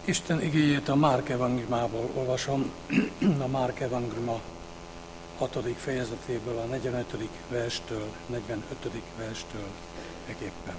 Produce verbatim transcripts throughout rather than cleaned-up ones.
Isten igéjét a Márk evangéliumából olvasom, a Márk evangéliuma hatodik fejezetéből, a negyvenötödik verstől, negyvenötödik verstől eképpen.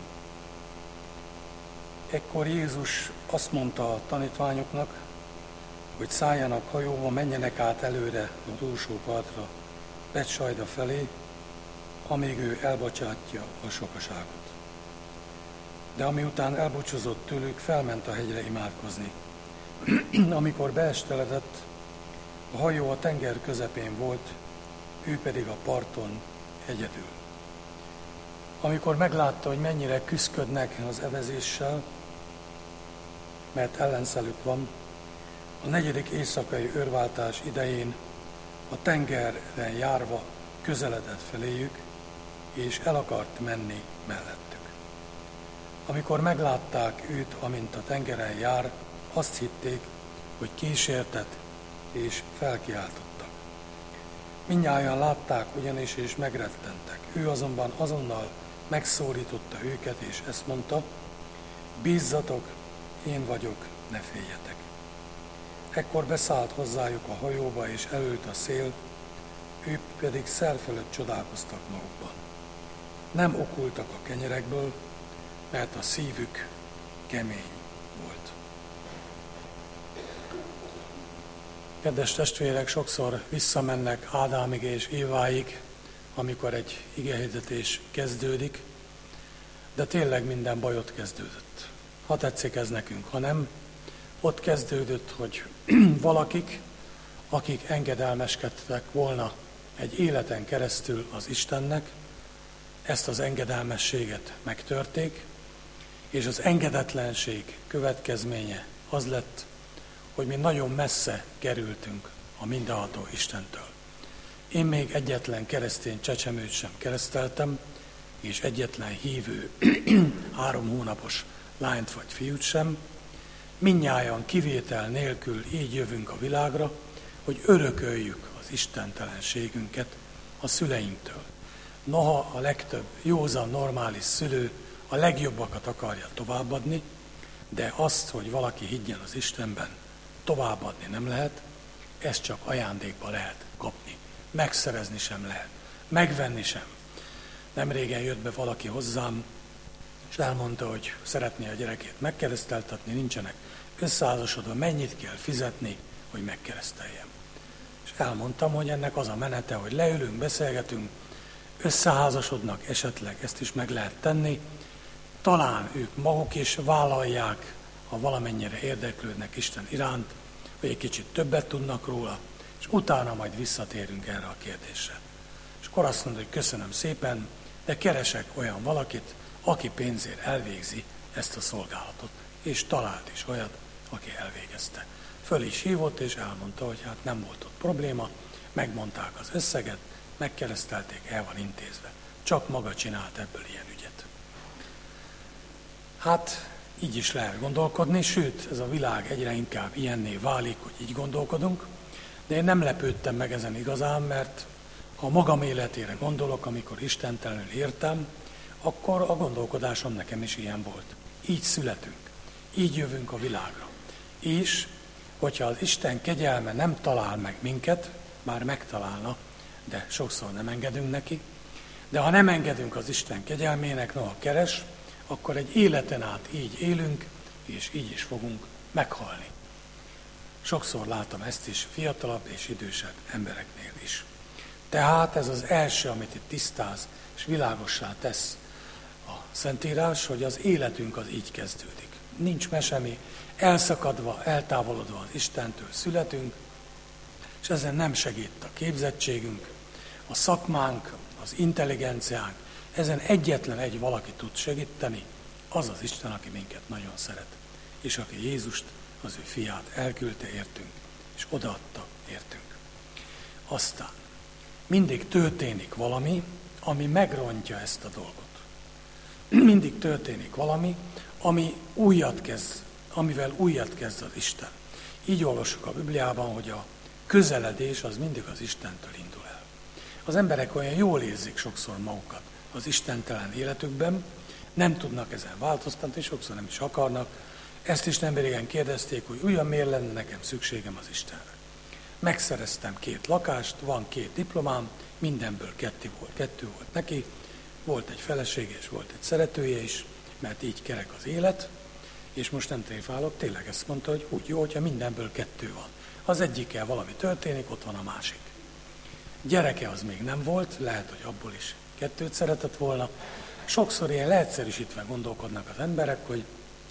Ekkor Jézus azt mondta a tanítványoknak, hogy szálljanak hajóba, menjenek át előre a túlsó partra, Betsaida felé, amíg ő elbocsátja a sokaságot. De amiután elbúcsúzott tőlük, felment a hegyre imádkozni. Amikor beesteledett, a hajó a tenger közepén volt, ő pedig a parton egyedül. Amikor meglátta, hogy mennyire küszködnek az evezéssel, mert ellenszelük van, a negyedik éjszakai őrváltás idején a tengeren járva közeledett feléjük, és el akart menni mellettük. Amikor meglátták őt, amint a tengeren jár, azt hitték, hogy kísértet, és felkiáltottak. Mindnyájan látták ugyanis, és megrettentek. Ő azonban azonnal megszólította őket, és ezt mondta, bízzatok, én vagyok, ne féljetek. Ekkor beszállt hozzájuk a hajóba, és elült a szél, ők pedig szel fölött csodálkoztak magukban. Nem okultak a kenyerekből, mert a szívük kemény volt. Kedves testvérek, sokszor visszamennek Ádámig és Éváig, amikor egy igehirdetés kezdődik, de tényleg minden baj ott kezdődött. Ha tetszik ez nekünk, ha nem, ott kezdődött, hogy valakik, akik engedelmeskedtek volna egy életen keresztül az Istennek, ezt az engedelmességet megtörték, és az engedetlenség következménye az lett, hogy mi nagyon messze kerültünk a mindenható Istentől. Én még egyetlen keresztény csecsemőt sem kereszteltem, és egyetlen hívő három hónapos lányt vagy fiút sem. Mindnyájan kivétel nélkül így jövünk a világra, hogy örököljük az istentelenségünket a szüleinktől. Noha a legtöbb józan, normális szülő a legjobbakat akarja továbbadni, de azt, hogy valaki higgyen az Istenben, továbbadni nem lehet, ezt csak ajándékba lehet kapni. Megszerezni sem lehet, megvenni sem. Nemrégen jött be valaki hozzám, és elmondta, hogy szeretné a gyerekét megkereszteltetni, nincsenek összeházasodva, mennyit kell fizetni, hogy megkereszteljem. És elmondtam, hogy ennek az a menete, hogy leülünk, beszélgetünk, összeházasodnak, esetleg ezt is meg lehet tenni, talán ők maguk is vállalják, ha valamennyire érdeklődnek Isten iránt, hogy egy kicsit többet tudnak róla, és utána majd visszatérünk erre a kérdésre. És akkor azt mondja, hogy köszönöm szépen, de keresek olyan valakit, aki pénzért elvégzi ezt a szolgálatot. És talált is olyat, aki elvégezte. Föl is hívott, és elmondta, hogy hát nem volt ott probléma, megmondták az összeget, megkeresztelték, el van intézve. Csak maga csinált ebből ilyen ügyet. Hát így is lehet gondolkodni, sőt, ez a világ egyre inkább ilyenné válik, hogy így gondolkodunk, de én nem lepődtem meg ezen igazán, mert ha magam életére gondolok, amikor istentelenül értem, akkor a gondolkodásom nekem is ilyen volt. Így születünk, így jövünk a világra. És, hogyha az Isten kegyelme nem talál meg minket, bár megtalálna, de sokszor nem engedünk neki, de ha nem engedünk az Isten kegyelmének, noha keres, akkor egy életen át így élünk, és így is fogunk meghalni. Sokszor látom ezt is fiatalabb és idősebb embereknél is. Tehát ez az első, amit itt tisztáz és világossá tesz a Szentírás, hogy az életünk az így kezdődik. Nincs mesemi, elszakadva, eltávolodva az Istentől születünk, és ezen nem segít a képzettségünk, a szakmánk, az intelligenciánk, ezen egyetlen egy valaki tud segíteni, az az Isten, aki minket nagyon szeret, és aki Jézust, az ő fiát elküldte értünk, és odaadta értünk. Aztán mindig történik valami, ami megrontja ezt a dolgot. Mindig történik valami, ami újat kezd, amivel újat kezd az Isten. Így olvassuk a Bibliában, hogy a közeledés az mindig az Istentől indul el. Az emberek olyan jól érzik sokszor magukat az istentelen életükben, nem tudnak ezen változtatni, sokszor nem is akarnak, Ezt is nemrégen kérdezték, hogy ugyan miért lenne nekem szükségem az Istenre. Megszereztem két lakást, van két diplomám, mindenből kettő volt, kettő volt neki, volt egy felesége és volt egy szeretője is, mert így kerek az élet, és most nem tréfálok, tényleg ezt mondta, hogy úgy jó, hogyha mindenből kettő van. Az egyikkel valami történik, ott van a másik. Gyereke az még nem volt, lehet, hogy abból is kettőt szeretett volna. Sokszor ilyen leegyszerűsítve gondolkodnak az emberek, hogy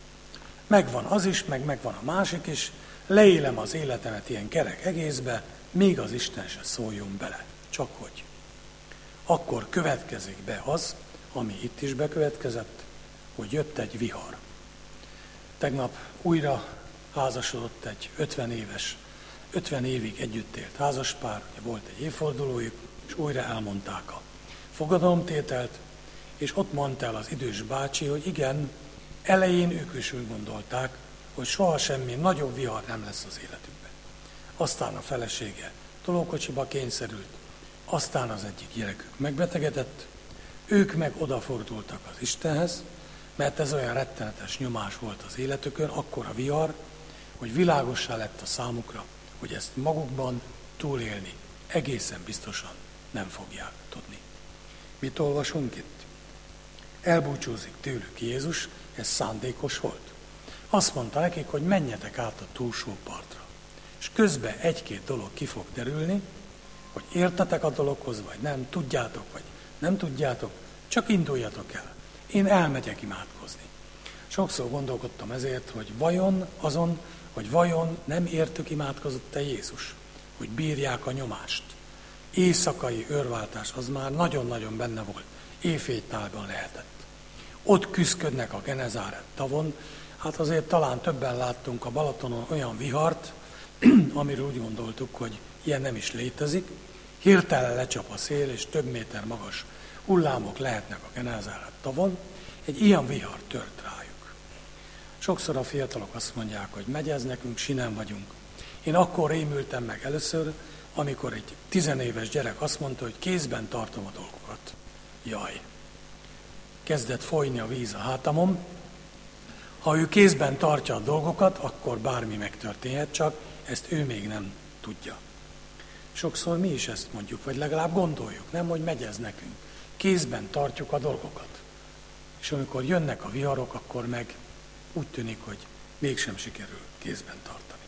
megvan az is, meg megvan a másik is, leélem az életemet ilyen kerek egészbe, még az Isten se szóljon bele. Csak hogy. Akkor következik be az, ami itt is bekövetkezett, hogy jött egy vihar. Tegnap újra házasodott egy ötven éves, ötven évig együtt élt házaspár, volt egy évfordulójuk, és újra elmondták a fogadalomtételt, és ott mondta el az idős bácsi, hogy igen, elején ők is úgy gondolták, hogy soha semmi nagyobb vihar nem lesz az életükben. Aztán a felesége tolókocsiba kényszerült, aztán az egyik gyerekük megbetegedett, ők meg odafordultak az Istenhez, mert ez olyan rettenetes nyomás volt az életükön, akkor a vihar, hogy világossá lett a számukra, hogy ezt magukban túlélni egészen biztosan nem fogják tudni. Mit olvasunk itt? Elbúcsúzik tőlük Jézus, ez szándékos volt. Azt mondta nekik, hogy menjetek át a túlsó partra. És közben egy-két dolog ki fog derülni, hogy értetek a dologhoz, vagy nem, tudjátok, vagy nem tudjátok, csak induljatok el. Én elmegyek imádkozni. Sokszor gondolkodtam ezért, hogy vajon azon, hogy vajon nem értük imádkozott-e Jézus, hogy bírják a nyomást. Éjszakai őrváltás az már nagyon-nagyon benne volt, éjfélytálban lehetett. Ott küszködnek a Genezáret tavon, hát azért talán többen láttunk a Balatonon olyan vihart, amiről úgy gondoltuk, hogy ilyen nem is létezik. Hirtelen lecsap a szél, és több méter magas hullámok lehetnek a Genezáret tavon. Egy ilyen vihar tört rájuk. Sokszor a fiatalok azt mondják, hogy megy ez nekünk, sinem vagyunk. Én akkor rémültem meg először, amikor egy tizenéves gyerek azt mondta, hogy kézben tartom a dolgokat. Jaj! Kezdett folyni a víz a hátamon. Ha ő kézben tartja a dolgokat, akkor bármi megtörténhet, csak ezt ő még nem tudja. Sokszor mi is ezt mondjuk, vagy legalább gondoljuk, nem, hogy megy ez nekünk. Kézben tartjuk a dolgokat. És amikor jönnek a viharok, akkor meg úgy tűnik, hogy mégsem sikerül kézben tartani.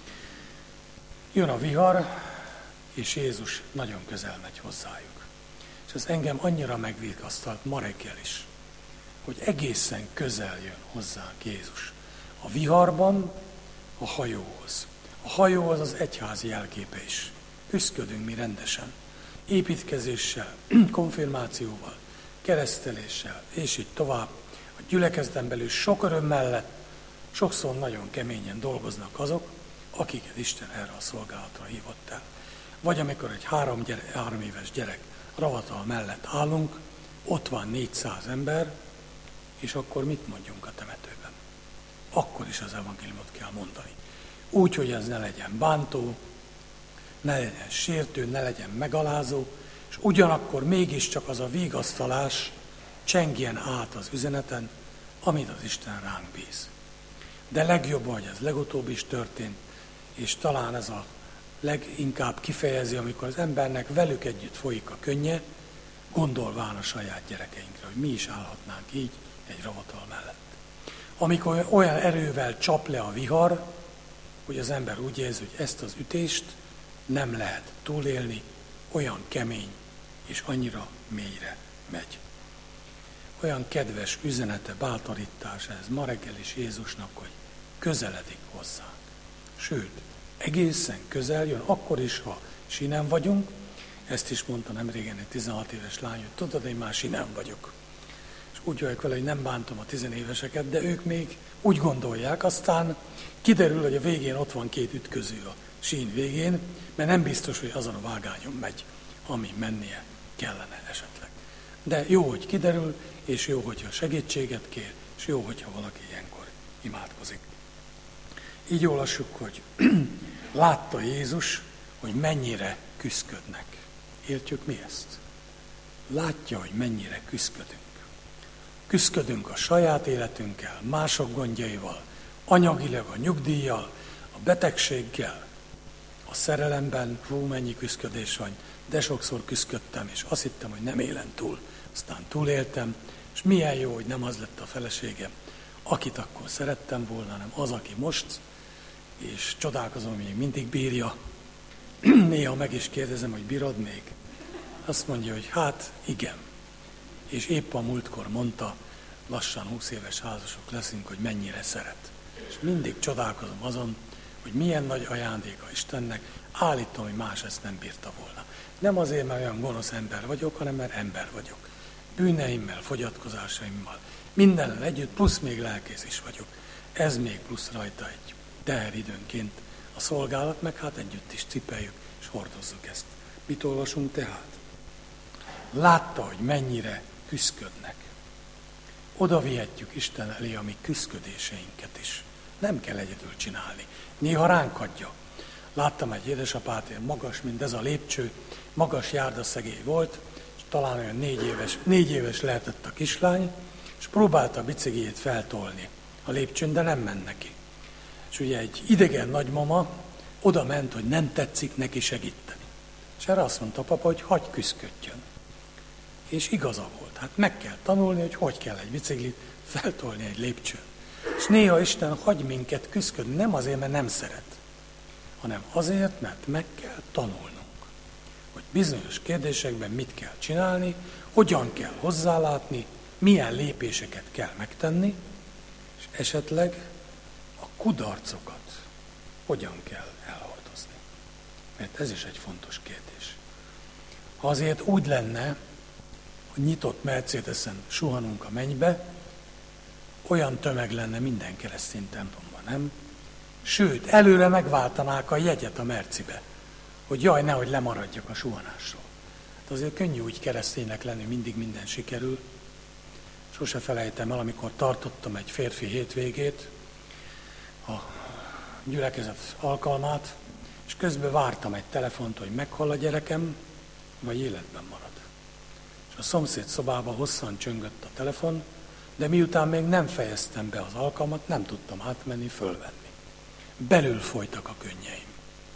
Jön a vihar, és Jézus nagyon közel megy hozzájuk. És ez engem annyira megvigasztalt ma reggel is, hogy egészen közel jön hozzánk Jézus. A viharban a hajóhoz. A hajó az az egyházi jelképe is. Üszködünk mi rendesen. Építkezéssel, konfirmációval, kereszteléssel, és így tovább. A gyülekezeten belül sok öröm mellett sokszor nagyon keményen dolgoznak azok, akiket Isten erre a szolgálatra hívott el. Vagy amikor egy három, gyere, három éves gyerek ravatal mellett állunk, ott van négyszáz ember, és akkor mit mondjunk a temetőben? Akkor is az evangéliumot kell mondani. Úgy, hogy ez ne legyen bántó, ne legyen sértő, ne legyen megalázó, és ugyanakkor mégiscsak az a vigasztalás csengjen át az üzeneten, amit az Isten ránk bíz. De legjobb, hogy ez legutóbb is történt, és talán ez a leginkább kifejezi, amikor az embernek velük együtt folyik a könnye, gondolván a saját gyerekeinkre, hogy mi is állhatnánk így egy ravatal mellett. Amikor olyan erővel csap le a vihar, hogy az ember úgy érzi, hogy ezt az ütést nem lehet túlélni, olyan kemény és annyira mélyre megy. Olyan kedves üzenete, bátorítása ez ma reggel is Jézusnak, hogy közeledik hozzánk. Sőt, egészen közel jön, akkor is, ha sinem vagyunk. Ezt is mondta nemrégen egy tizenhat éves lány, hogy tudod, én már sinem vagyok. És úgy vagyok vele, hogy nem bántom a tizenéveseket, de ők még úgy gondolják, aztán kiderül, hogy a végén ott van két ütköző a sín végén, mert nem biztos, hogy azon a vágányon megy, ami mennie kellene esetleg. De jó, hogy kiderül, és jó, hogyha segítséget kér, és jó, hogyha valaki ilyenkor imádkozik. Így olvassuk, hogy látta Jézus, hogy mennyire küszködnek. Értjük mi ezt? Látja, hogy mennyire küszködünk. Küszködünk a saját életünkkel, mások gondjaival, Anyagilag a nyugdíjjal, a betegséggel, a szerelemben, hú, mennyi küszködés van, de sokszor küszködtem, és azt hittem, hogy nem élen túl. Aztán túléltem, és milyen jó, hogy nem az lett a feleségem, akit akkor szerettem volna, hanem az, aki most, és csodálkozom, hogy még mindig bírja. Néha meg is kérdezem, hogy bírod még? Azt mondja, hogy hát igen. És épp a múltkor mondta, lassan húsz éves házasok leszünk, hogy mennyire szeret. És mindig csodálkozom azon, hogy milyen nagy ajándéka Istennek, állítom, hogy más ezt nem bírta volna. Nem azért, mert olyan gonosz ember vagyok, hanem mert ember vagyok. Bűneimmel, fogyatkozásaimmal, mindennel együtt, plusz még lelkész is vagyok. Ez még plusz rajta egy teher időnként. A szolgálat meg hát együtt is cipeljük, és hordozzuk ezt. Mit olvasunk tehát? Látta, hogy mennyire küszködnek. Oda vihetjük Isten elé a mi küszködéseinket is. Nem kell egyedül csinálni. Néha ránk adja. Láttam egy édesapát, ilyen magas, mint ez a lépcső, magas járdaszegély volt, és talán olyan négy éves, négy éves lehetett a kislány, és próbálta a bicikliét feltolni a lépcsőn, de nem ment neki. És ugye egy idegen nagymama oda ment, hogy nem tetszik neki segíteni. És erre azt mondta a papa, hogy hagyj küszködjön. És igaza volt. Hát meg kell tanulni, hogy hogy kell egy biciklit feltolni egy lépcsőn. És néha Isten hagy minket küszködni, nem azért, mert nem szeret, hanem azért, mert meg kell tanulnunk, hogy bizonyos kérdésekben mit kell csinálni, hogyan kell hozzálátni, milyen lépéseket kell megtenni, és esetleg a kudarcokat hogyan kell elhordozni. Mert ez is egy fontos kérdés. Ha azért úgy lenne, hogy nyitott Mercedesen suhanunk a mennybe, olyan tömeg lenne minden keresztény templomban, nem? Sőt, előre megváltanák a jegyet a Mercibe, hogy jaj, nehogy lemaradjak a suhanásról. Hát azért könnyű úgy kereszténynek lenni, mindig minden sikerül. Sose felejtem el, amikor tartottam egy férfi hétvégét, a gyülekezet alkalmát, és közben vártam egy telefont, hogy meghal a gyerekem, vagy életben marad. És a szomszéd szobában hosszan csöngött a telefon, de miután még nem fejeztem be az alkalmat, nem tudtam átmenni, fölvenni. Belül folytak a könnyeim.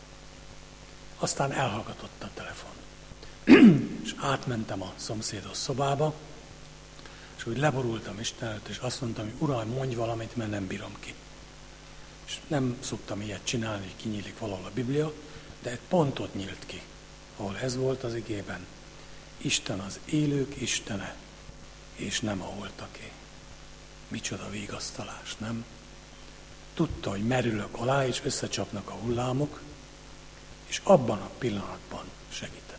Aztán elhallgatott a telefon. És átmentem a szomszédos szobába, és úgy leborultam Isten előtt, és azt mondtam, hogy Uram, mondj valamit, mert nem bírom ki. És nem szoktam ilyet csinálni, hogy kinyílik valahol a Biblia, de egy pontot nyílt ki, ahol ez volt az igében. Isten az élők Istene, és nem a holtaké. Micsoda vigasztalás, nem? Tudta, hogy merülök alá, és összecsapnak a hullámok, és abban a pillanatban segített.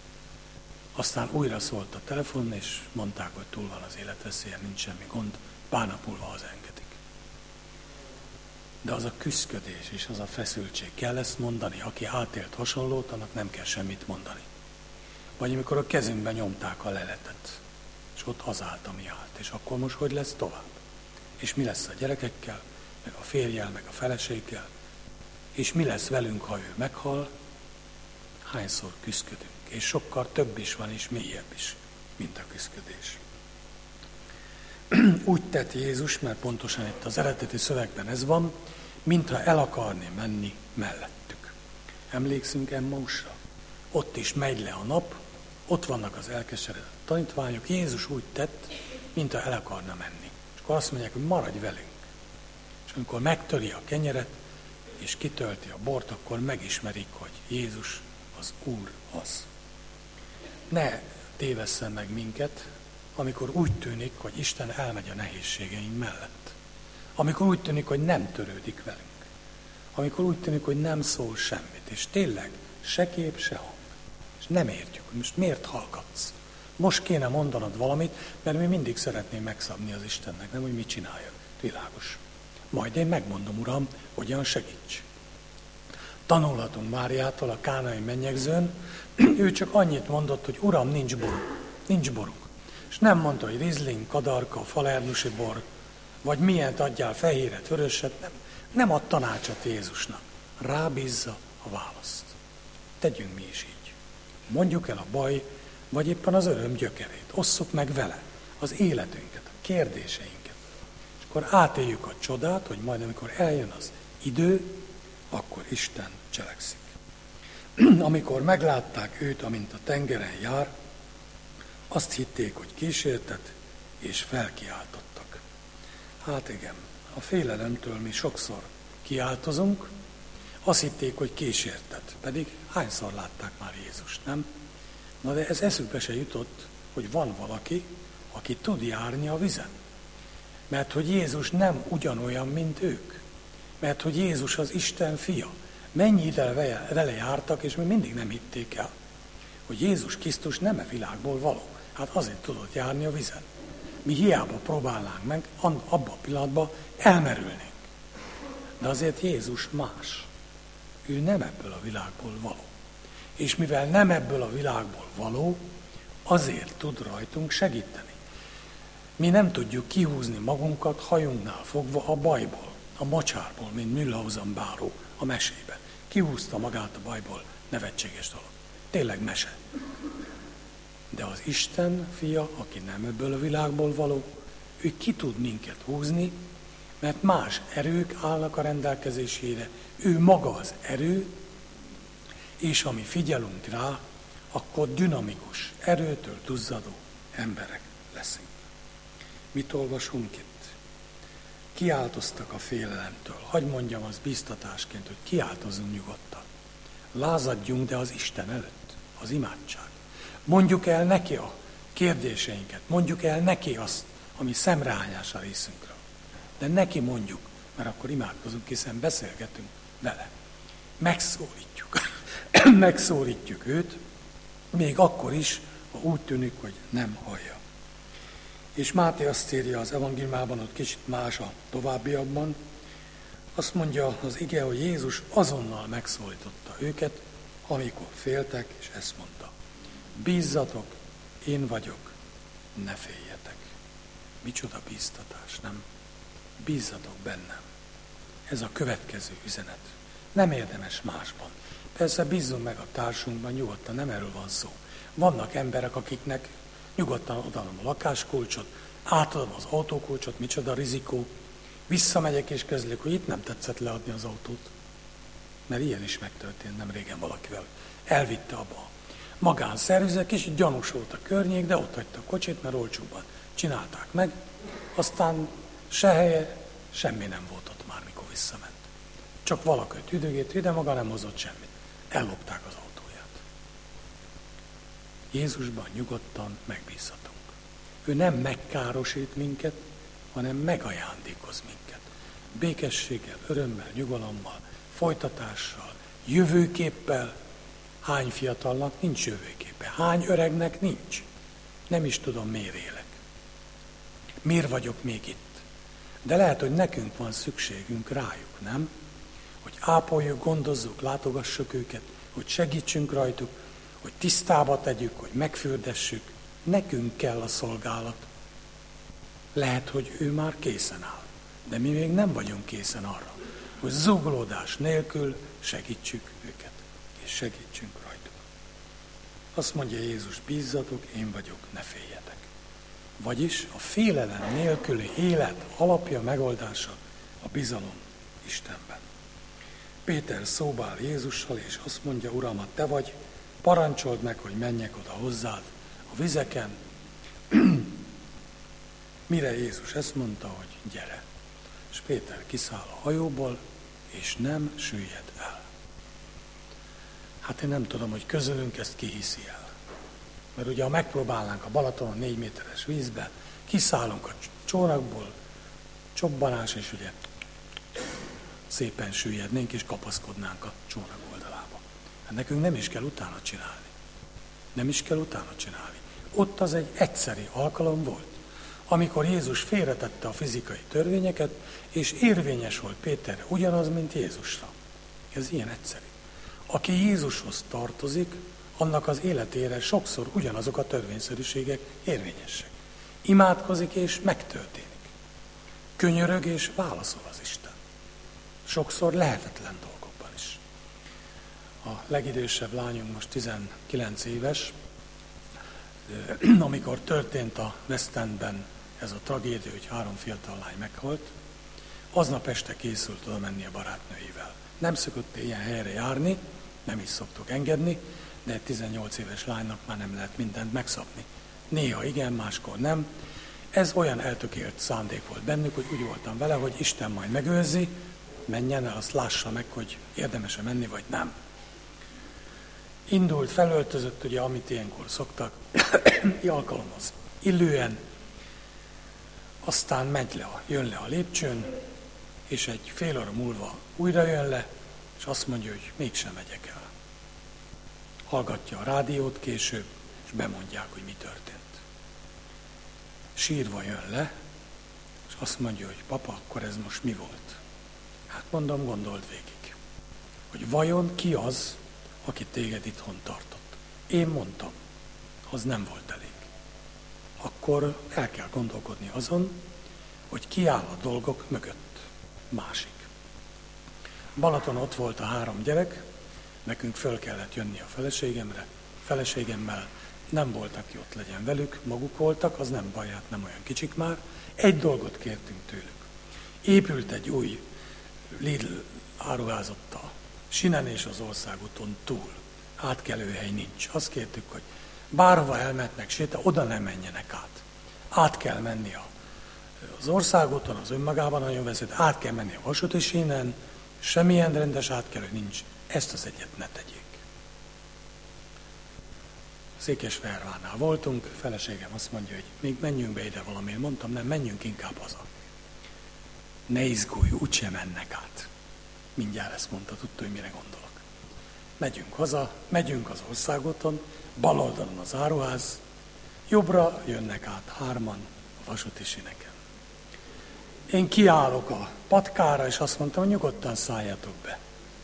Aztán újra szólt a telefon, és mondták, hogy túl van az életveszélyen, nincs semmi gond, pár nap múlva hazaengedik. De az a küszködés és az a feszültség, kell ezt mondani, aki átélt hasonlót, annak nem kell semmit mondani. Vagy amikor a kezünkben nyomták a leletet, és ott az állt, ami állt, és akkor most hogy lesz tovább? És mi lesz a gyerekekkel, meg a férjel, meg a feleséggel, és mi lesz velünk, ha ő meghal? Hányszor küszködünk, és sokkal több is van, és mélyebb is, mint a küszködés. Úgy tett Jézus, mert pontosan itt az eredeti szövegben ez van, mintha el akarné menni mellettük. Emlékszünk Emmausra? Ott is megy le a nap, ott vannak az elkeseredett tanítványok, Jézus úgy tett, mintha el akarna menni. És akkor azt mondják, hogy maradj velünk. És amikor megtöri a kenyeret, és kitölti a bort, akkor megismerik, hogy Jézus az Úr az. Ne tévesszen meg minket, amikor úgy tűnik, hogy Isten elmegy a nehézségeink mellett. Amikor úgy tűnik, hogy nem törődik velünk. Amikor úgy tűnik, hogy nem szól semmit. És tényleg se kép, se hang. És nem értjük, hogy most miért hallgatsz. Most kéne mondanod valamit, mert mi mindig szeretnénk megszabni az Istennek, nem, hogy mit csinálja. Világos. Majd én megmondom, Uram, hogyan segíts. Tanulhatunk Máriától a kánai mennyegzőn, ő csak annyit mondott, hogy Uram, nincs boruk. Nincs boruk. És nem mondta, hogy rizling, kadarka, falernusi bor, vagy milyent adjál, fehéret, vöröset, nem. Nem ad tanácsot Jézusnak. Rábízza a választ. Tegyünk mi is így. Mondjuk el a baj, vagy éppen az öröm gyökerét. Osszuk meg vele az életünket, a kérdéseinket. És akkor átéljük a csodát, hogy majd amikor eljön az idő, akkor Isten cselekszik. Amikor meglátták őt, amint a tengeren jár, azt hitték, hogy kísértet, és felkiáltottak. Hát igen, a félelemtől mi sokszor kiáltozunk, azt hitték, hogy kísértet, pedig hányszor látták már Jézust, nem? Na de ez eszükbe se jutott, hogy van valaki, aki tud járni a vizen. Mert hogy Jézus nem ugyanolyan, mint ők. Mert hogy Jézus az Isten fia. Mennyi ide vele jártak, és még mindig nem hitték el, hogy Jézus Krisztus nem e világból való. Hát azért tudott járni a vizen. Mi hiába próbálnánk meg, abban a pillanatban elmerülnénk. De azért Jézus más. Ő nem ebből a világból való. És mivel nem ebből a világból való, azért tud rajtunk segíteni. Mi nem tudjuk kihúzni magunkat hajunknál fogva a bajból, a mocsárból, mint Mülhausen báró a mesében. Kihúzta magát a bajból, nevetséges dolog. Tényleg mese. De az Isten fia, aki nem ebből a világból való, ő ki tud minket húzni, mert más erők állnak a rendelkezésére. Ő maga az erő, és ami figyelünk rá, akkor dinamikus, erőtől duzzadó emberek leszünk. Mit olvasunk itt? Kiáltoztak a félelemtől. Hadd mondjam az biztatásként, hogy kiáltozzunk nyugodtan. Lázadjunk, de az Isten előtt, az imádság. Mondjuk el neki a kérdéseinket, mondjuk el neki azt, ami szemrehányás a részünkről. De neki mondjuk, mert akkor imádkozunk, hiszen beszélgetünk vele. Megszólítjuk. Megszólítjuk őt, még akkor is, ha úgy tűnik, hogy nem hallja. És Máté azt írja az evangéliumában, ott kicsit más a továbbiakban, azt mondja az ige, hogy Jézus azonnal megszólította őket, amikor féltek, és ezt mondta. Bízzatok, én vagyok, ne féljetek. Micsoda bíztatás, nem? Bízzatok bennem. Ez a következő üzenet. Nem érdemes másban. Persze bízzunk meg a társunkban, nyugodtan, nem erről van szó. Vannak emberek, akiknek nyugodtan odaadom a lakáskulcsot, átadom az autókulcsot, micsoda rizikó, visszamegyek és közlök, hogy itt nem tetszett leadni az autót. Mert ilyen is megtörtént nem régen valakivel. Elvitte abba a magánszervizet, kicsit gyanús volt a környék, de ott hagyta a kocsit, mert olcsóban csinálták meg. Aztán se helye, semmi nem volt ott már, mikor visszament. Csak valakit üdögét, de maga nem hozott semmit. Ellopták az autóját. Jézusban nyugodtan megbízhatunk. Ő nem megkárosít minket, hanem megajándékoz minket. Békességgel, örömmel, nyugalommal, folytatással, jövőképpel. Hány fiatalnak nincs jövőképe? Hány öregnek nincs? Nem is tudom, miért élek. Miért vagyok még itt? De lehet, hogy nekünk van szükségünk rájuk, nem? Hogy ápoljuk, gondozzuk, látogassuk őket, hogy segítsünk rajtuk, hogy tisztába tegyük, hogy megfürdessük. Nekünk kell a szolgálat. Lehet, hogy ő már készen áll, de mi még nem vagyunk készen arra, hogy zúgolódás nélkül segítsük őket, és segítsünk rajtuk. Azt mondja Jézus, bízzatok, én vagyok, ne féljetek. Vagyis a félelem nélküli élet alapja, megoldása a bizalom Istenben. Péter szóba áll Jézussal, és azt mondja, Uram, te vagy, parancsold meg, hogy menjek oda hozzád a vizeken. Mire Jézus ezt mondta, hogy gyere. És Péter kiszáll a hajóból, és nem süllyed el. Hát én nem tudom, hogy közülünk ezt ki hiszi el. Mert ugye, ha megpróbálnánk a Balatonon négy méteres vízbe, kiszállunk a csónakból, csobbanás, és ugye szépen süllyednénk, és kapaszkodnánk a csónak oldalába. Hát nekünk nem is kell utána csinálni. Nem is kell utána csinálni. Ott az egy egyszeri alkalom volt, amikor Jézus félretette a fizikai törvényeket, és érvényes volt Péterre ugyanaz, mint Jézusra. Ez ilyen egyszerű. Aki Jézushoz tartozik, annak az életére sokszor ugyanazok a törvényszerűségek érvényesek. Imádkozik és megtörténik. Könyörög és válaszol az Isten. Sokszor lehetetlen dolgokban is. A legidősebb lányunk most tizenkilenc éves, amikor történt a West Endben ez a tragédia, hogy három fiatal lány meghalt, aznap este készült oda menni a barátnőivel. Nem szokott ilyen helyre járni, nem is szoktuk engedni, de egy tizennyolc éves lánynak már nem lehet mindent megszabni. Néha igen, máskor nem. Ez olyan eltökélt szándék volt bennük, hogy úgy voltam vele, hogy Isten majd megőrzi, menjen el, azt lássa meg, hogy érdemes-e menni, vagy nem. Indult, felöltözött, ugye, amit ilyenkor szoktak, alkalomhoz illően, aztán megy le, jön le a lépcsőn, és egy fél óra múlva újra jön le, és azt mondja, hogy mégsem megyek el. Hallgatja a rádiót később, és bemondják, hogy mi történt. Sírva jön le, és azt mondja, hogy papa, akkor ez most mi volt? Hát mondom, gondold végig, hogy vajon ki az, aki téged itthon tartott. Én mondtam, az nem volt elég. Akkor el kell gondolkodni azon, hogy ki áll a dolgok mögött. Másik. Balaton ott volt a három gyerek, nekünk föl kellett jönni a feleségemre, feleségemmel nem volt, aki ott legyen velük, maguk voltak, az nem baj, hát nem olyan kicsik már. Egy dolgot kértünk tőlük. Épült egy új Lidl áruházott a Sinen és az országúton túl. Átkelőhely nincs. Azt kértük, hogy bárhova elmehetnek sétál, oda nem menjenek át. Át kell menni a, az országúton, az önmagában nagyon vezet, át kell menni a vasúti sínen, semmilyen rendes átkelő nincs. Ezt az egyet ne tegyék. Székesfehérvárnál voltunk, feleségem azt mondja, hogy még menjünk be ide valamiért. Mondtam, nem, menjünk inkább haza. Ne izgulj, úgyse mennek át. Mindjárt ezt mondta, tudta, hogy mire gondolok. Megyünk haza, megyünk az országúton, bal oldalon az áruház, jobbra jönnek át hárman a vasúti sineken. Én kiállok a patkára, és azt mondtam, hogy nyugodtan szálljatok be.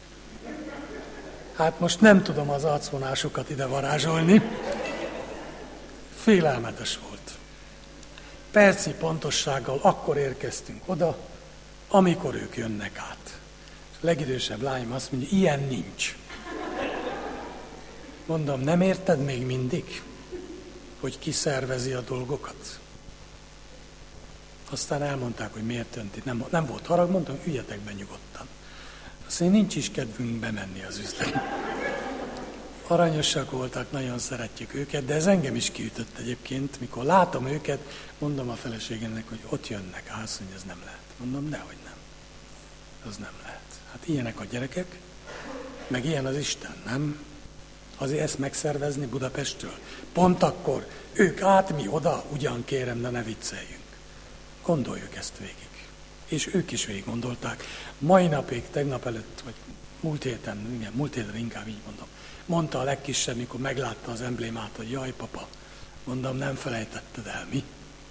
Hát most nem tudom az arcvonásukat ide varázsolni. Félelmetes volt. Perci pontossággal akkor érkeztünk oda, amikor ők jönnek át. A legidősebb lányom azt mondja, ilyen nincs. Mondom, nem érted még mindig, hogy ki szervezi a dolgokat? Aztán elmondták, hogy miért önti. Nem, nem volt harag, mondtam, üljetek be nyugodtan. Azt mondja, nincs is kedvünk bemenni az üzletbe. Aranyosak voltak, nagyon szeretjük őket, de ez engem is kiütött egyébként. Mikor látom őket, mondom a feleségemnek, hogy ott jönnek. Azt mondja, ez nem lehet. Mondom, dehogy nem. Az nem lehet. Hát ilyenek a gyerekek, meg ilyen az Isten, nem? Azért ezt megszervezni Budapestről. Pont akkor ők át, mi oda, ugyan kérem, de ne vicceljünk. Gondoljuk ezt végig. És ők is végig gondolták. Mai napig, tegnap előtt, vagy múlt héten, igen, múlt héten inkább így mondom, mondta a legkisebb, mikor meglátta az emblémát, hogy jaj, papa, mondom, nem felejtetted el, mi?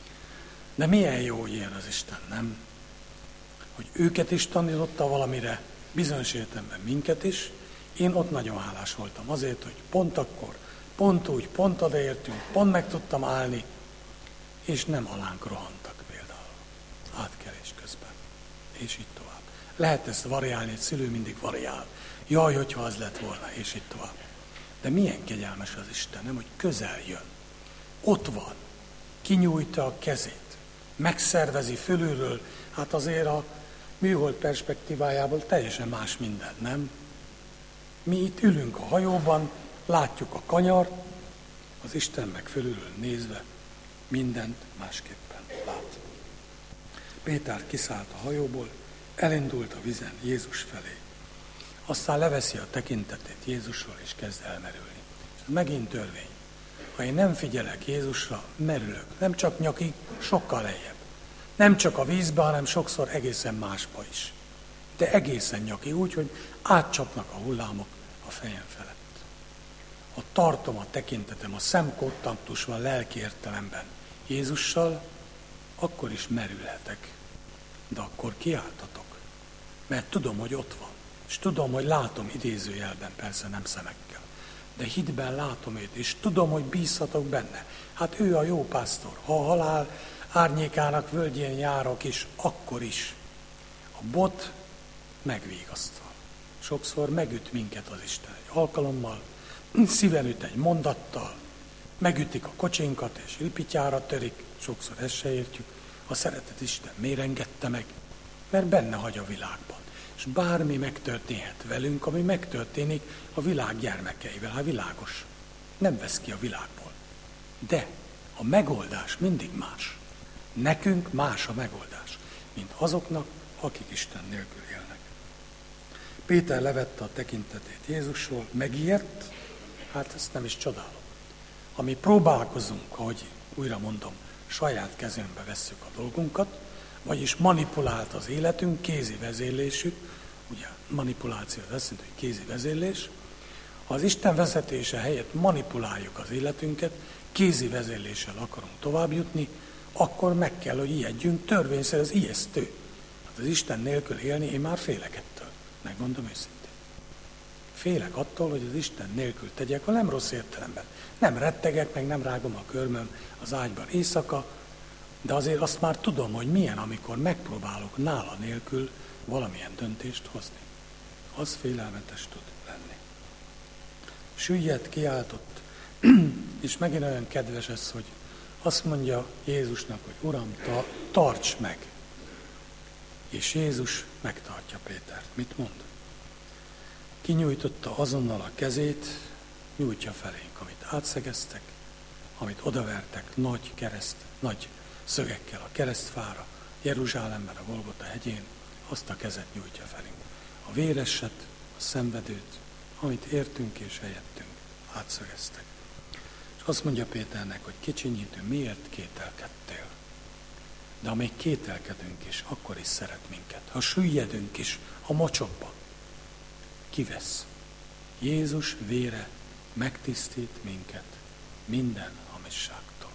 De milyen jó, hogy ilyen az Isten, nem? Hogy őket is tanította valamire, bizonyos értelemben minket is. Én ott nagyon hálás voltam azért, hogy pont akkor, pont úgy, pont odaértünk, pont meg tudtam állni, és nem alánk rohantak például. Átkelés közben. És így tovább. Lehet ezt variálni, egy szülő mindig variál. Jaj, hogyha az lett volna, és így tovább. De milyen kegyelmes az Isten, nem, hogy közel jön. Ott van. Kinyújta a kezét. Megszervezi fölülről. Hát azért a műhold perspektívájából teljesen más minden, nem? Mi itt ülünk a hajóban, látjuk a kanyart, az Isten meg fölülről nézve mindent másképpen lát. Péter kiszállt a hajóból, elindult a vizen Jézus felé. Aztán leveszi a tekintetét Jézusról, és kezd elmerülni. És megint törvény. Ha én nem figyelek Jézusra, merülök. Nem csak nyakig, sokkal lejjebb. Nem csak a vízbe, hanem sokszor egészen másba is. De egészen nyakig, úgy, hogy átcsapnak a hullámok a fejem felett. Ha tartom a tekintetem, a szemkontaktus van lelki értelemben Jézussal, akkor is merülhetek. De akkor kiáltatok. Mert tudom, hogy ott van. És tudom, hogy látom idézőjelben, persze nem szemekkel. De hitben látom őt, és tudom, hogy bízhatok benne. Hát ő a jó pásztor. Ha a halál árnyékának völgyén járok is, akkor is. A bot megvigasztal. Sokszor megüt minket az Isten egy alkalommal, szíven üt egy mondattal, Megütik a kocsinkat, és ripityára törik, sokszor ezt se értjük. A szeretet Isten miért engedte meg? Mert benne hagy a világban. És bármi megtörténhet velünk, ami megtörténik a világ gyermekeivel. Hát világos. Nem vesz ki a világból. De a megoldás mindig más. Nekünk más a megoldás, mint azoknak, akik Isten nélkül élnek. Péter levette a tekintetét Jézusról, megijedt, hát ezt nem is csodálom. Ha mi próbálkozunk, ahogy újra mondom, saját kezünkbe vesszük a dolgunkat, vagyis manipulált az életünk, kézi vezérlésük, ugye manipuláció az azt jelenti, hogy kézi vezérlés, ha az Isten vezetése helyett manipuláljuk az életünket, kézi vezérléssel akarunk tovább jutni, akkor meg kell, hogy ijedjünk, törvényszerű, ez ijesztő. Hát az Isten nélkül élni, én már félek ettől, megmondom őszintén. Félek attól, hogy az Isten nélkül tegyek, ha nem rossz értelemben. Nem rettegek, meg nem rágom a körmöm az ágyban éjszaka, de azért azt már tudom, hogy milyen, amikor megpróbálok nála nélkül valamilyen döntést hozni. Az félelmetes tud lenni. Süllyedt, kiáltott, és megint olyan kedves ez, hogy azt mondja Jézusnak, hogy Uram, ta, tarts meg. És Jézus megtartja Pétert. Mit mond? Kinyújtotta azonnal a kezét, nyújtja felénk, amit átszegeztek, amit odavertek nagy kereszt, nagy szögekkel a keresztfára, Jeruzsálemben, a Golgota hegyén, azt a kezet nyújtja felénk. A véreset, a szenvedőt, amit értünk és helyettünk, átszögeztek. És azt mondja Péternek, hogy kicsinyítő, miért kételkedtél? De ha még kételkedünk is, akkor is szeret minket. Ha süllyedünk is a mocsokba, kivesz. Jézus vére megtisztít minket minden hamisságtól.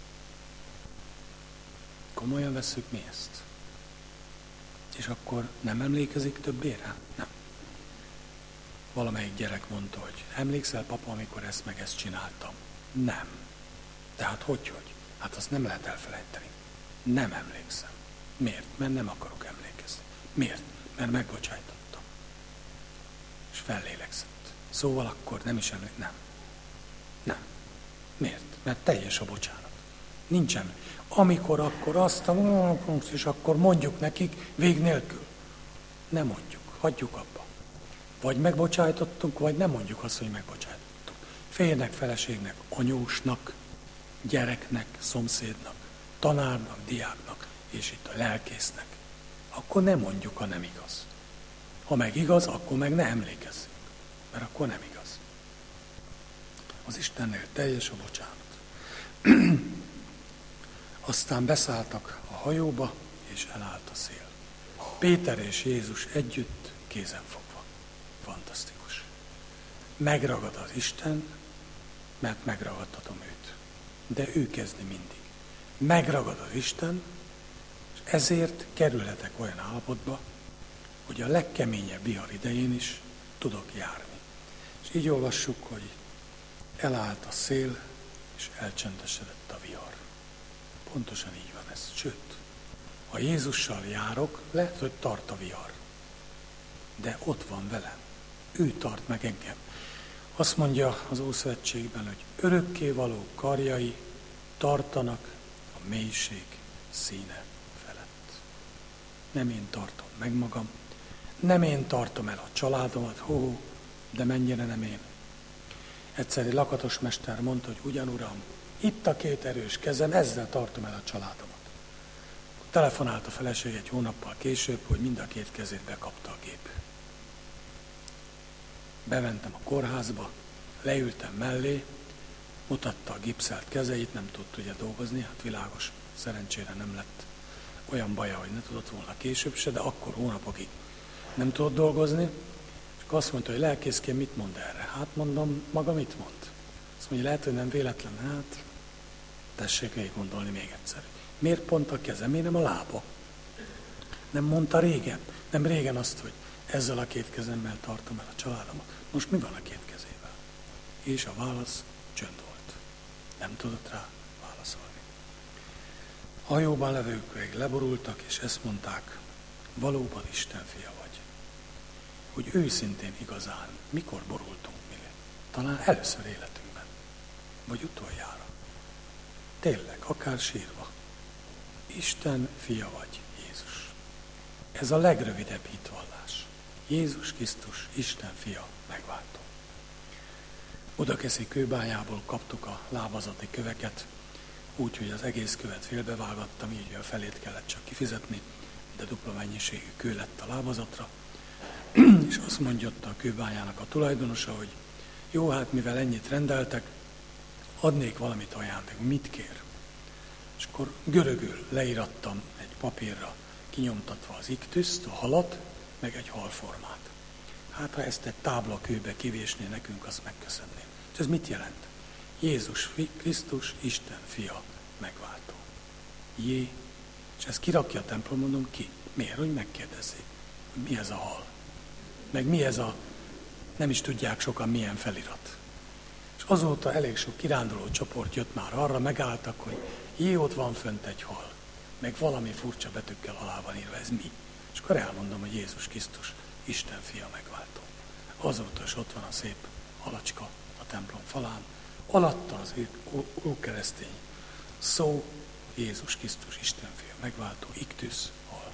Komolyan vesszük mi ezt? És akkor nem emlékezik többé rá? Nem. Valamelyik gyerek mondta, hogy emlékszel, papa, amikor ezt meg ezt csináltam? Nem. Tehát hogy, hogy? Hát azt nem lehet elfelejteni. Nem emlékszem. Miért? Mert nem akarok emlékezni. Miért? Mert megbocsájtottam. És fellélegzett. Szóval akkor nem is emlékszem. Nem. Nem. Miért? Mert teljes a bocsánat. Nincsen. Amikor akkor azt a... és akkor mondjuk nekik vég nélkül. Nem mondjuk. Hagyjuk abba. Vagy megbocsájtottunk, vagy nem mondjuk azt, hogy megbocsájtottunk. Férjnek, feleségnek, anyósnak, gyereknek, szomszédnak, tanárnak, diáknak, és itt a lelkésznek. Akkor nem mondjuk, ha nem igaz. Ha meg igaz, akkor meg ne emlékezzünk, mert akkor nem igaz. Az Istennél teljes a bocsánat. Aztán beszálltak a hajóba, és elállt a szél. Péter és Jézus együtt kézen fogva. Fantasztikus. Megragad az Isten, mert megragadtatom őt. De ő kezdi mindig. Megragad az Isten, és ezért kerülhetek olyan állapotba, hogy a legkeményebb vihar idején is tudok járni. És így olvassuk, hogy elállt a szél, és elcsendesedett a vihar. Pontosan így van ez. Sőt, ha Jézussal járok, lehet, hogy tart a vihar. De ott van velem. Ő tart meg engem. Azt mondja az Ószövetségben, hogy örökkévaló karjai tartanak a mélység színe felett. Nem én tartom meg magam, nem én tartom el a családomat, hó, de mennyire nem én. Egyszer egy lakatos mester mondta, hogy ugyan uram, itt a két erős kezem, ezzel tartom el a családomat. Telefonált a feleség egy hónappal később, hogy mind a két kezét bekapta a gép. Bementem a kórházba, leültem mellé, mutatta a gipszelt kezeit, nem tudott ugye dolgozni, hát világos, szerencsére nem lett olyan baja, hogy ne tudott volna később se, de akkor hónapokig nem tudott dolgozni, és akkor azt mondta, hogy lelkészként mit mond erre? Hát mondom, maga mit mond? Azt mondja, lehet, hogy nem véletlen, hát tessék végig gondolni még egyszer. Miért pont a keze, miért nem a lába? Nem mondta régen, nem régen azt, hogy ezzel a két kezemmel tartom el a családomat. Most mi van a két kezével? És a válasz csönd volt. Nem tudott rá válaszolni. A hajóban levők még leborultak, és ezt mondták, valóban Isten fia vagy. Hogy őszintén igazán, mikor borultunk mi? Talán először életünkben. vagy utoljára. Tényleg, akár sírva. Isten fia vagy, Jézus. Ez a legrövidebb hitvallás. Jézus Krisztus, Isten fia, megváltó. Budakeszi kőbányából kaptuk a lábazati köveket, úgyhogy az egész követ félbevágattam, így a felét kellett csak kifizetni, de dupla mennyiségű kő lett a lábazatra. És azt mondja a kőbányának a tulajdonosa, hogy jó, hát mivel ennyit rendeltek, adnék valamit ajándék, mit kér? És akkor görögül leírattam egy papírra, kinyomtatva az iktuszt, a halat, meg egy halformát. Hát ha ezt egy táblakőbe kivésné nekünk, azt megköszönném. És ez mit jelent? Jézus Krisztus, Isten fia, megváltó. Jé, és ezt kirakja a templom, mondom, ki? Miért? Hogy megkérdezzék, hogy mi ez a hal? Meg mi ez a, nem is tudják sokan milyen felirat. És azóta elég sok kiránduló csoport jött már arra, megálltak, hogy jé, ott van fönt egy hal, meg valami furcsa betűkkel alá van írva, ez mi? És akkor elmondom, hogy Jézus Krisztus, Isten fia, megváltó. Azóta is ott van a szép halacska a templom falán, alatta az ókeresztény szó, Jézus Krisztus, Isten fia, megváltó, iktusz, hal.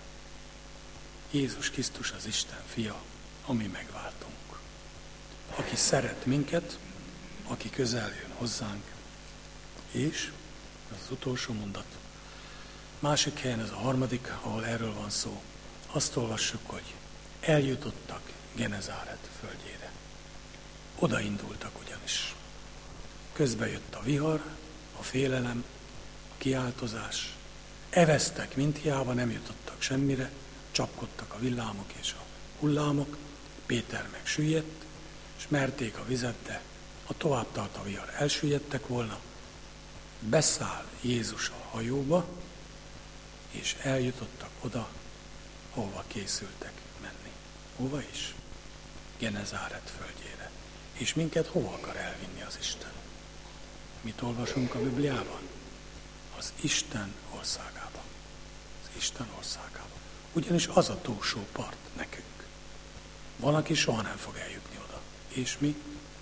Jézus Krisztus az Isten fia, a mi megváltunk. Aki szeret minket, aki közel jön hozzánk, és, ez az utolsó mondat, másik helyen, ez a harmadik, ahol erről van szó, azt olvassuk, hogy eljutottak Genezáret földjére. Oda indultak ugyanis. Közbe jött a vihar, a félelem, a kiáltozás. Eveztek, mint hiába nem jutottak semmire, csapkodtak a villámok és a hullámok, Péter meg süllyedt, és merték a vizet, de ha tovább tart a vihar, elsüllyedtek volna. Beszáll Jézus a hajóba, és eljutottak oda, ahova készültek menni. Hova is? Genezáret földjére. És minket hova akar elvinni az Isten? Mit olvasunk a Bibliában? Az Isten országába. Az Isten országába. Ugyanis az a túlsó part nekünk. Van, aki soha nem fog eljutni oda. És mi?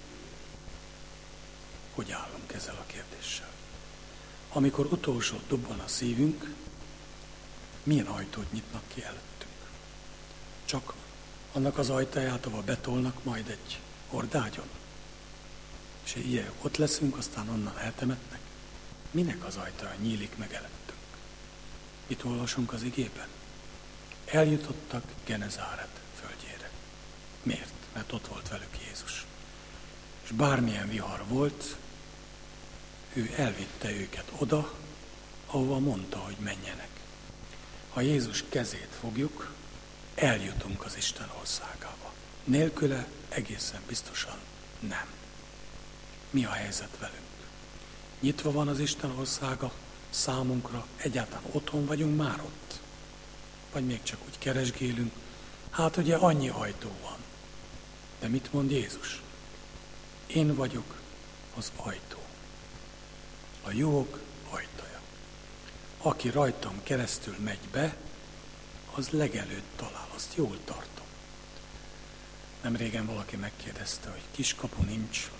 Hogy állunk ezzel a kérdéssel? Amikor utolsó dobban a szívünk, milyen ajtót nyitnak ki előttünk? Csak annak az ajtaját, ahol betolnak majd egy hordágyon? És ilyen ott leszünk, aztán onnan eltemetnek? Minek az ajtaja nyílik meg előttünk? Mit olvasunk az igében? Eljutottak Genezáret földjére. Miért? Mert ott volt velük Jézus. És bármilyen vihar volt, ő elvitte őket oda, ahova mondta, hogy menjenek. Ha Jézus kezét fogjuk, eljutunk az Isten országába. Nélküle egészen biztosan nem. Mi a helyzet velünk? Nyitva van az Isten országa számunkra, egyáltalán otthon vagyunk már ott? Vagy még csak úgy keresgélünk? Hát ugye annyi ajtó van. De mit mond Jézus? Én vagyok az ajtó. A jók ajtaja. Aki rajtam keresztül megy be, az legelőtt talál, azt jól tartom. Nem régen valaki megkérdezte, hogy kiskapu nincs.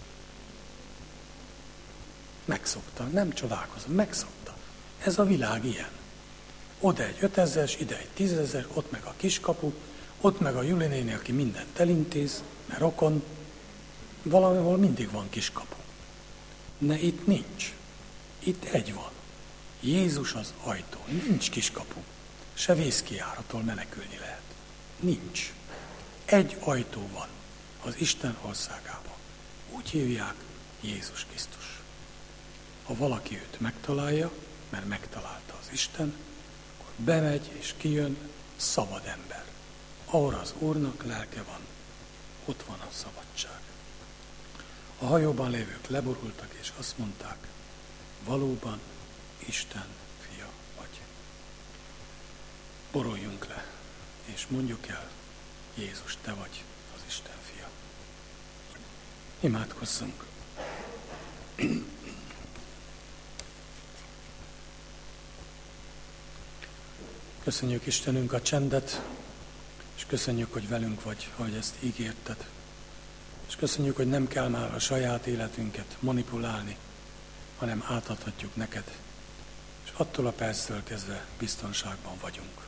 Megszokta, nem csodálkozom, megszokta. Ez a világ ilyen. Oda egy ötezres, ide egy tízezres, ott meg a kiskapu, ott meg a Juli néni, aki mindent elintéz, mert rokon, valahol mindig van kiskapu. Ne, itt nincs. Itt egy van. Jézus az ajtó. Nincs kiskapu. Se vészkijárattól menekülni lehet. Nincs. Egy ajtó van az Isten országában. Úgy hívják Jézus Krisztus. Ha valaki őt megtalálja, mert megtalálta az Isten, akkor bemegy és kijön szabad ember. Ahol az Úrnak lelke van, ott van a szabadság. A hajóban lévők leborultak, és azt mondták, valóban Isten fia vagy. Boruljunk le, és mondjuk el, Jézus, te vagy az Isten fia. Imádkozzunk. Köszönjük Istenünk a csendet, és köszönjük, hogy velünk vagy, ahogy ezt ígérted. És köszönjük, hogy nem kell már a saját életünket manipulálni, hanem átadhatjuk neked, és attól a perctől kezdve biztonságban vagyunk.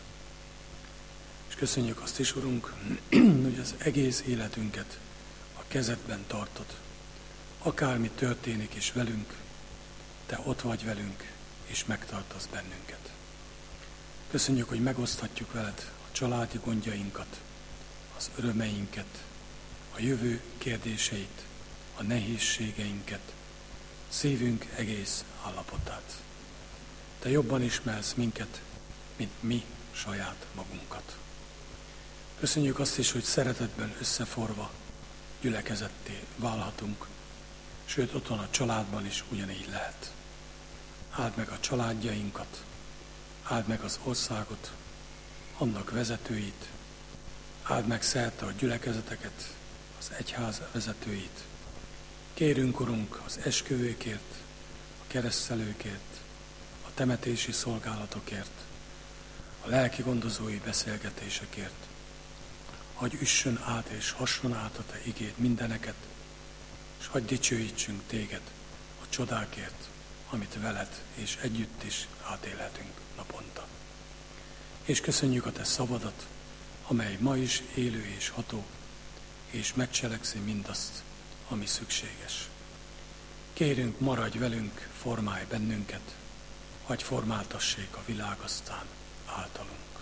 És köszönjük azt is, Urunk, hogy az egész életünket a kezedben tartod. Akármi történik is velünk, te ott vagy velünk, és megtartasz bennünket. Köszönjük, hogy megoszthatjuk veled a családi gondjainkat, az örömeinket, a jövő kérdéseit, a nehézségeinket, szívünk egész állapotát. Te jobban ismersz minket, mint mi saját magunkat. Köszönjük azt is, hogy szeretetben összeforva gyülekezetté válhatunk, sőt, otthon a családban is ugyanígy lehet. Áld meg a családjainkat, áld meg az országot, annak vezetőit, áld meg szerte a gyülekezeteket, az egyház vezetőit. Kérünk, Urunk, az esküvőkért, a keresztelőkért, a temetési szolgálatokért, a lelki gondozói beszélgetésekért. Hagy üssön át és hasson át a te igéd mindeneket, és hagy dicsőítsünk téged a csodákért, amit veled és együtt is átélhetünk naponta. És köszönjük a te szavadat, amely ma is élő és ható, és megcselekszi mindazt, ami szükséges. Kérünk, maradj velünk, formálj bennünket, hagy formáltassék a világ aztán általunk.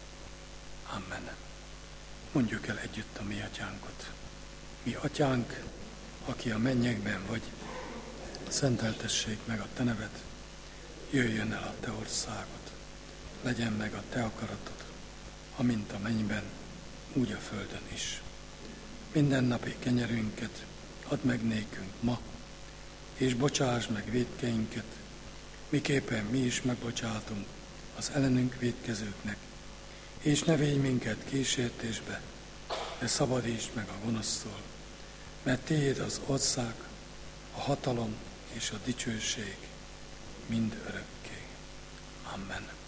Amen. Mondjuk el együtt a mi atyánkot. Mi atyánk, aki a mennyekben vagy, szenteltessék meg a te neved, jöjjön el a te országod, legyen meg a te akaratod, amint a mennyben, úgy a földön is. Mindennapi kenyerünket add meg nékünk ma, és bocsásd meg vétkeinket, miképpen mi is megbocsátunk az ellenünk vétkezőknek, és ne védj minket kísértésbe, de szabadítsd meg a gonosztól, mert tiéd az ország, a hatalom és a dicsőség mind örökké. Amen.